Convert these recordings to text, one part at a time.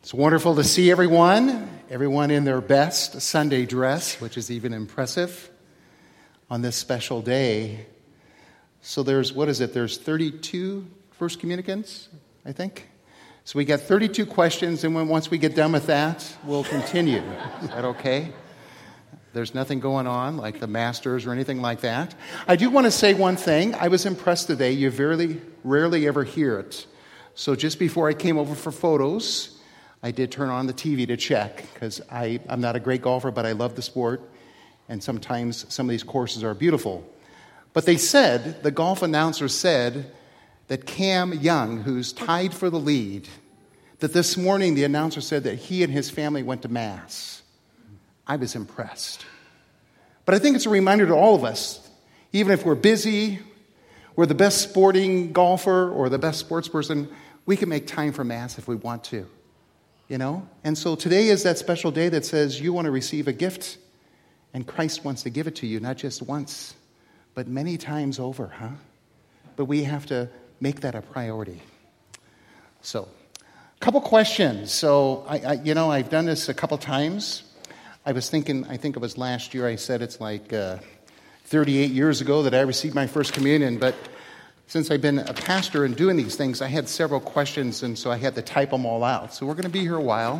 It's wonderful to see everyone in their best Sunday dress, which is even impressive on this special day. So there's 32 first communicants, I think. So we got 32 questions, and once we get done with that, we'll continue. Is that okay? There's nothing going on like the Masters or anything like that. I do want to say one thing. I was impressed today. You very rarely ever hear it. So just before I came over for photos, I did turn on the TV to check because I'm not a great golfer, but I love the sport. And sometimes some of these courses are beautiful. But the golf announcer said that Cam Young, who's tied for the lead, that this morning the announcer said that he and his family went to Mass. I was impressed. But I think it's a reminder to all of us, even if we're busy, we're the best sporting golfer or the best sports person, we can make time for Mass if we want to. You know? And so today is that special day that says you want to receive a gift, and Christ wants to give it to you, not just once, but many times over, huh? But we have to make that a priority. So, a couple questions. So, I've done this a couple times. I think it was last year, I said it's like 38 years ago that I received my first communion, but since I've been a pastor and doing these things, I had several questions, and so I had to type them all out. So we're going to be here a while.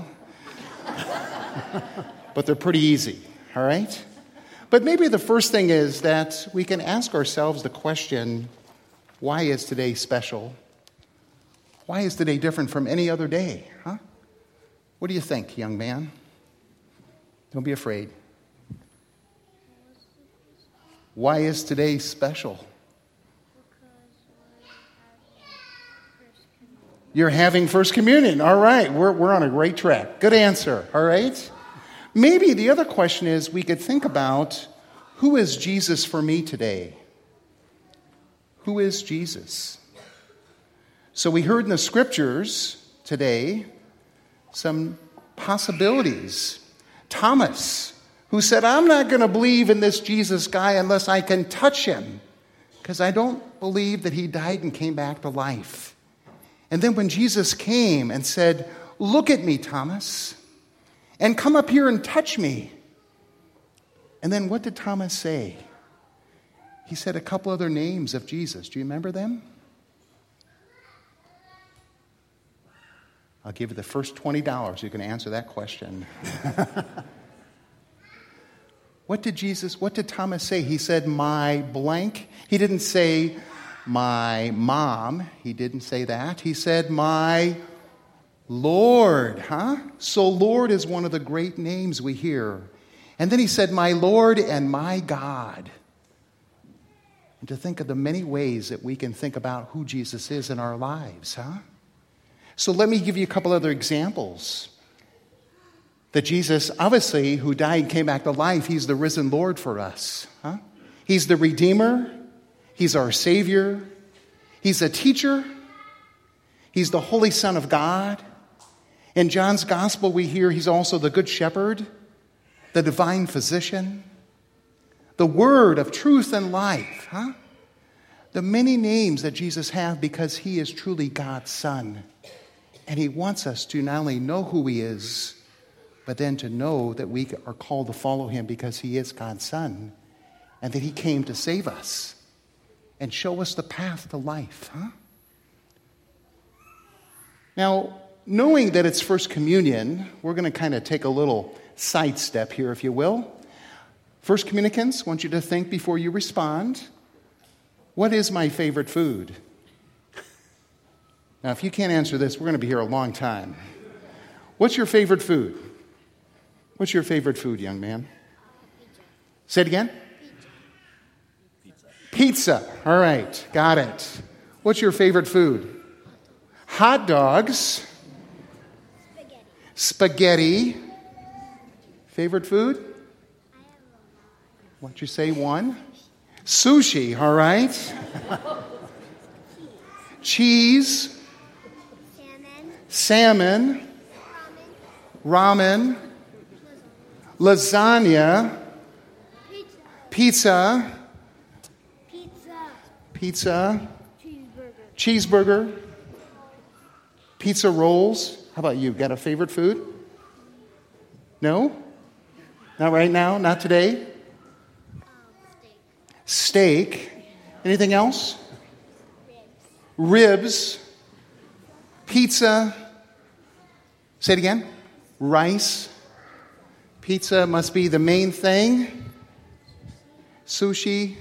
But they're pretty easy, all right? But maybe the first thing is that we can ask ourselves the question, why is today special? Why is today different from any other day, huh? What do you think, young man? Don't be afraid. Why is today special? You're having First Communion. All right, we're on a great track. Good answer, all right? Maybe the other question is we could think about, who is Jesus for me today? Who is Jesus? So we heard in the scriptures today some possibilities. Thomas, who said, I'm not going to believe in this Jesus guy unless I can touch him, because I don't believe that he died and came back to life. And then when Jesus came and said, look at me, Thomas, and come up here and touch me. And then what did Thomas say? He said a couple other names of Jesus. Do you remember them? I'll give you the first $20. You can answer that question. What did Thomas say? He said, my blank. He didn't say, my mom. He didn't say that. He said, my Lord, huh? So Lord is one of the great names we hear. And then he said, my Lord and my God. And to think of the many ways that we can think about who Jesus is in our lives, huh? So let me give you a couple other examples. That Jesus, obviously, who died and came back to life, he's the risen Lord for us, huh? He's the Redeemer. He's our Savior. He's a teacher. He's the Holy Son of God. In John's Gospel, we hear he's also the Good Shepherd, the Divine Physician, the Word of truth and life. Huh? The many names that Jesus has because he is truly God's Son. And he wants us to not only know who he is, but then to know that we are called to follow him because he is God's Son and that he came to save us and show us the path to life. Huh? Now, knowing that it's First Communion, we're going to kind of take a little sidestep here, if you will. First communicants, I want you to think before you respond. What is my favorite food? Now, if you can't answer this, we're going to be here a long time. What's your favorite food? What's your favorite food, young man? Say it again. Pizza. All right, got it. What's your favorite food? Hot dogs. Spaghetti. Favorite food? What'd you say, one? Sushi, all right. Cheese. Salmon. Ramen. Lasagna. Pizza. Cheeseburger. Pizza rolls. How about you? Got a favorite food? No? Not right now? Not today? Steak. Anything else? Ribs. Pizza. Say it again. Rice. Pizza must be the main thing. Sushi.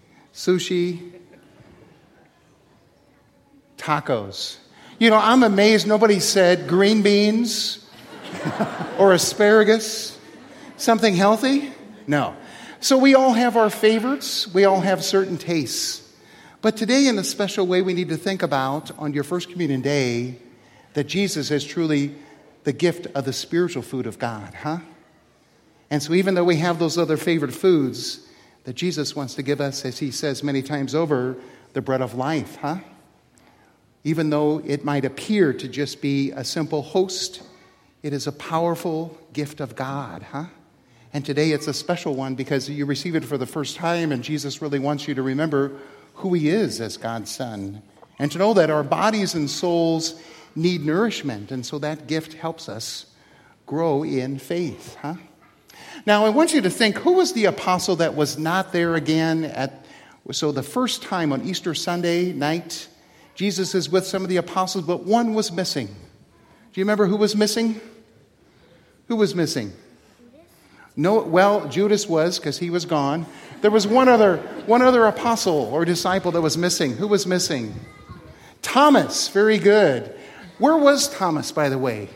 Tacos. You know, I'm amazed nobody said green beans or asparagus. Something healthy? No. So we all have our favorites. We all have certain tastes. But today, in a special way, we need to think about, on your First Communion Day, that Jesus is truly the gift of the spiritual food of God, huh? And so even though we have those other favorite foods, that Jesus wants to give us, as he says many times over, the bread of life, huh? Even though it might appear to just be a simple host, it is a powerful gift of God, huh? And today it's a special one because you receive it for the first time, and Jesus really wants you to remember who he is as God's Son, and to know that our bodies and souls need nourishment, and so that gift helps us grow in faith, huh? Now, I want you to think, who was the apostle that was not there again so the first time on Easter Sunday night, Jesus is with some of the apostles, but one was missing. Do you remember who was missing? Who was missing? No, well, Judas was, because he was gone. There was one other apostle or disciple that was missing. Who was missing? Thomas. Very good. Where was Thomas, by the way?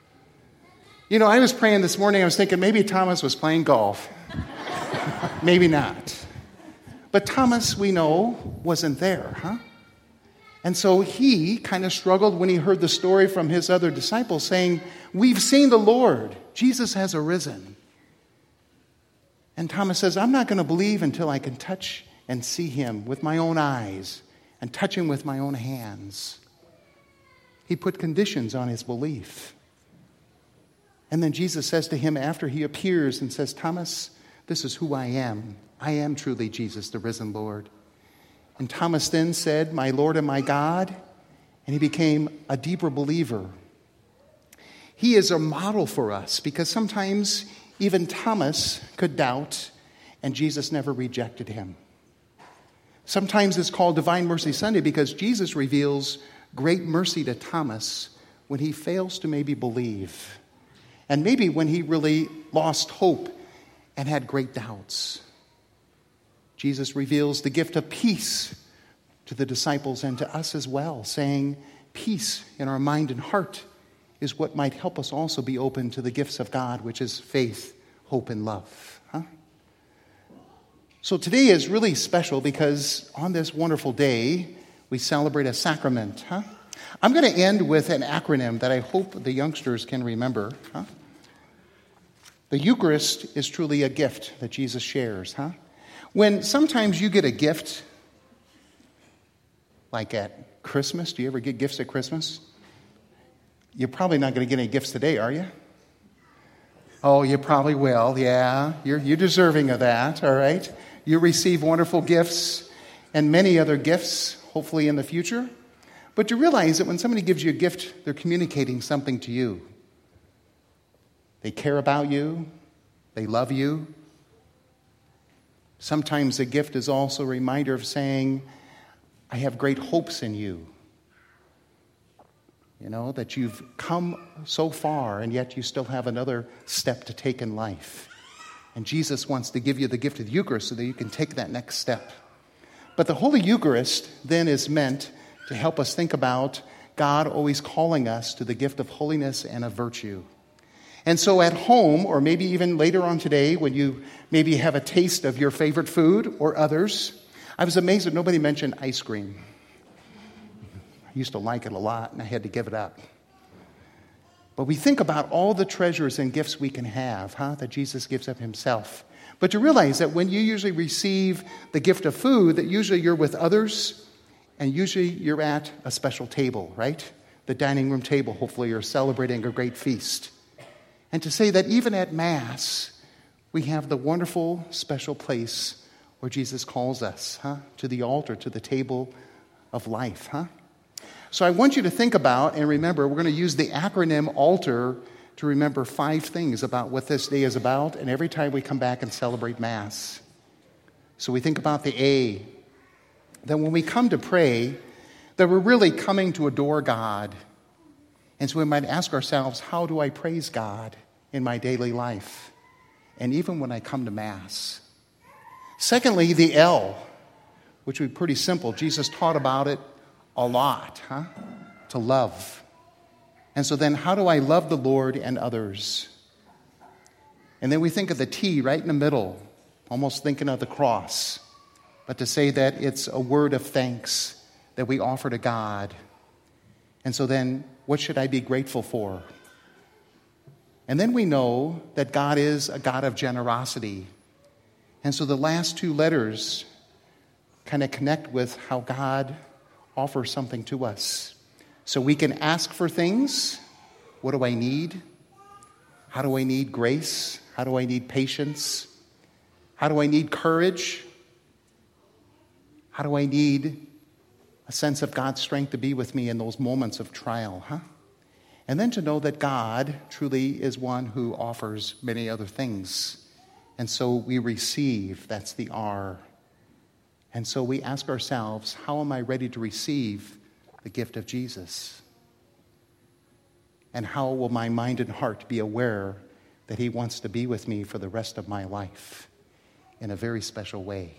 You know, I was praying this morning, I was thinking maybe Thomas was playing golf. Maybe not. But Thomas, we know, wasn't there, huh? And so he kind of struggled when he heard the story from his other disciples saying, "We've seen the Lord. Jesus has arisen." And Thomas says, "I'm not going to believe until I can touch and see him with my own eyes and touch him with my own hands." He put conditions on his belief. And then Jesus says to him after he appears and says, "Thomas, this is who I am. I am truly Jesus, the risen Lord." And Thomas then said, "My Lord and my God," and he became a deeper believer. He is a model for us because sometimes even Thomas could doubt, and Jesus never rejected him. Sometimes it's called Divine Mercy Sunday because Jesus reveals great mercy to Thomas when he fails to maybe believe, and maybe when he really lost hope and had great doubts. Jesus reveals the gift of peace to the disciples and to us as well, saying peace in our mind and heart is what might help us also be open to the gifts of God, which is faith, hope, and love. Huh? So today is really special because on this wonderful day, we celebrate a sacrament. Huh? I'm going to end with an acronym that I hope the youngsters can remember. Huh? The Eucharist is truly a gift that Jesus shares. Huh? When sometimes you get a gift, like at Christmas, do you ever get gifts at Christmas? You're probably not going to get any gifts today, are you? Oh, you probably will, yeah. You're deserving of that, all right? You receive wonderful gifts and many other gifts, hopefully in the future. But you realize that when somebody gives you a gift, they're communicating something to you. They care about you. They love you. Sometimes a gift is also a reminder of saying, I have great hopes in you. You know, that you've come so far and yet you still have another step to take in life. And Jesus wants to give you the gift of the Eucharist so that you can take that next step. But the Holy Eucharist then is meant to help us think about God always calling us to the gift of holiness and of virtue. And so at home, or maybe even later on today, when you maybe have a taste of your favorite food or others, I was amazed that nobody mentioned ice cream. I used to like it a lot, and I had to give it up. But we think about all the treasures and gifts we can have, that Jesus gives of himself. But you realize that when you usually receive the gift of food, that usually you're with others, and usually you're at a special table, right? The dining room table, hopefully you're celebrating a great feast. And to say that even at Mass, we have the wonderful, special place where Jesus calls us, to the altar, to the table of life, So I want you to think about and remember, we're going to use the acronym ALTAR to remember 5 things about what this day is about, and every time we come back and celebrate Mass. So we think about the A, that when we come to pray, that we're really coming to adore God. And so we might ask ourselves, how do I praise God in my daily life? And even when I come to Mass. Secondly, the L, which would be pretty simple. Jesus taught about it a lot, to love. And so then how do I love the Lord and others? And then we think of the T right in the middle, almost thinking of the cross, but to say that it's a word of thanks that we offer to God. And so then what should I be grateful for? And then we know that God is a God of generosity. And so the last 2 letters kind of connect with how God offers something to us. So we can ask for things. What do I need? How do I need grace? How do I need patience? How do I need courage? How do I need a sense of God's strength to be with me in those moments of trial, And then to know that God truly is one who offers many other things. And so we receive, that's the R. And so we ask ourselves, how am I ready to receive the gift of Jesus? And how will my mind and heart be aware that he wants to be with me for the rest of my life in a very special way?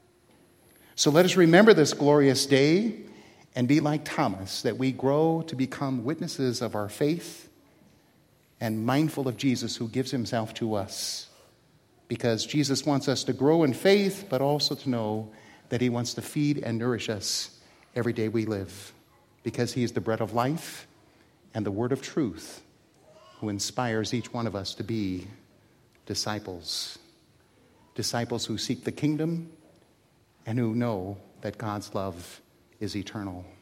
So let us remember this glorious day and be like Thomas, that we grow to become witnesses of our faith and mindful of Jesus who gives himself to us. Because Jesus wants us to grow in faith, but also to know that he wants to feed and nourish us every day we live. Because he is the bread of life and the word of truth who inspires each one of us to be disciples. Disciples who seek the kingdom and who know that God's love is eternal.